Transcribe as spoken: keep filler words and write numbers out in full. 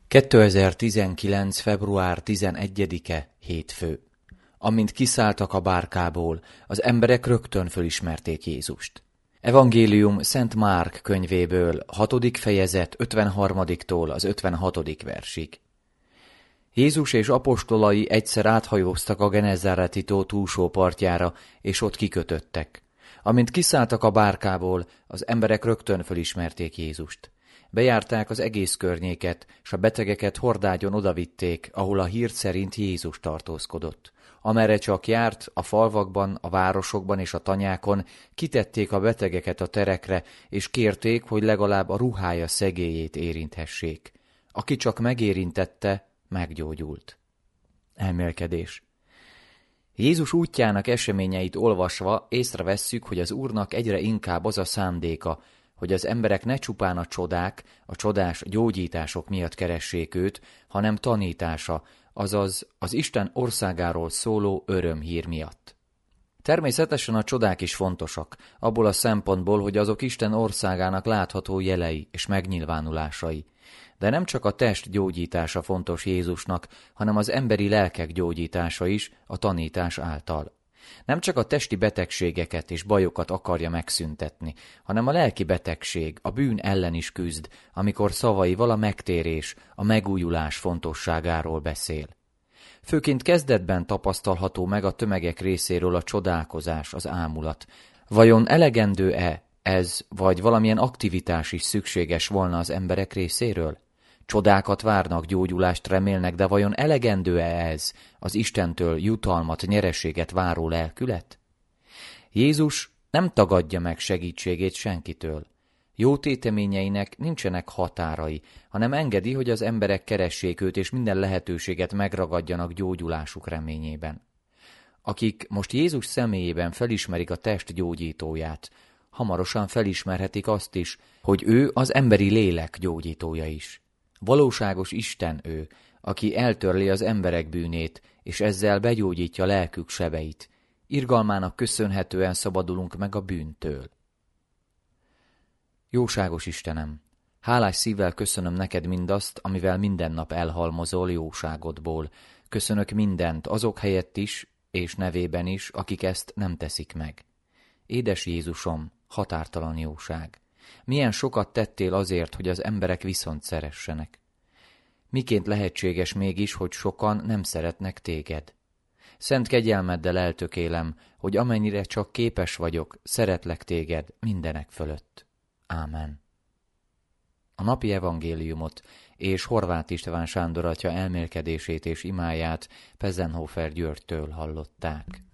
kétezer-tizenkilenc. február tizenegyedike. Hétfő. Amint kiszálltak a bárkából, az emberek rögtön fölismerték Jézust. Evangélium Szent Márk könyvéből, hatodik fejezet ötvenharmadiktól az ötvenhatodik versig. Jézus és apostolai egyszer áthajóztak a Genezáreti tó túlsó partjára, és ott kikötöttek. Amint kiszálltak a bárkából, az emberek rögtön fölismerték Jézust. Bejárták az egész környéket, s a betegeket hordágyon odavitték, ahol a hír szerint Jézus tartózkodott. Amerre csak járt, a falvakban, a városokban és a tanyákon kitették a betegeket a terekre, és kérték, hogy legalább a ruhája szegélyét érinthessék. Aki csak megérintette, meggyógyult. Elmélkedés. Jézus útjának eseményeit olvasva észrevesszük, hogy az Úrnak egyre inkább az a szándéka, hogy az emberek ne csupán a csodák, a csodás gyógyítások miatt keressék őt, hanem tanítása, azaz az Isten országáról szóló örömhír miatt. Természetesen a csodák is fontosak, abból a szempontból, hogy azok Isten országának látható jelei és megnyilvánulásai. De nem csak a test gyógyítása fontos Jézusnak, hanem az emberi lelkek gyógyítása is a tanítás által. Nem csak a testi betegségeket és bajokat akarja megszüntetni, hanem a lelki betegség, a bűn ellen is küzd, amikor szavaival a megtérés, a megújulás fontosságáról beszél. Főként kezdetben tapasztalható meg a tömegek részéről a csodálkozás, az ámulat. Vajon elegendő-e ez, vagy valamilyen aktivitás is szükséges volna az emberek részéről? Csodákat várnak, gyógyulást remélnek, de vajon elegendő-e ez az Istentől jutalmat, nyereséget váró lelkület? Jézus nem tagadja meg segítségét senkitől. Jó téteményeinek nincsenek határai, hanem engedi, hogy az emberek keressék őt, és minden lehetőséget megragadjanak gyógyulásuk reményében. Akik most Jézus személyében felismerik a test gyógyítóját, hamarosan felismerhetik azt is, hogy ő az emberi lélek gyógyítója is. Valóságos Isten ő, aki eltörli az emberek bűnét, és ezzel begyógyítja lelkük sebeit. Irgalmának köszönhetően szabadulunk meg a bűntől. Jóságos Istenem, hálás szívvel köszönöm neked mindazt, amivel minden nap elhalmozol jóságodból. Köszönök mindent, azok helyett is, és nevében is, akik ezt nem teszik meg. Édes Jézusom, határtalan jóság! Milyen sokat tettél azért, hogy az emberek viszont szeressenek. Miként lehetséges mégis, hogy sokan nem szeretnek téged? Szent kegyelmeddel eltökélem, hogy amennyire csak képes vagyok, szeretlek téged mindenek fölött. Ámen. A napi evangéliumot és Horváth István Sándor atya elmélkedését és imáját Pezenhofer Györgytől hallották.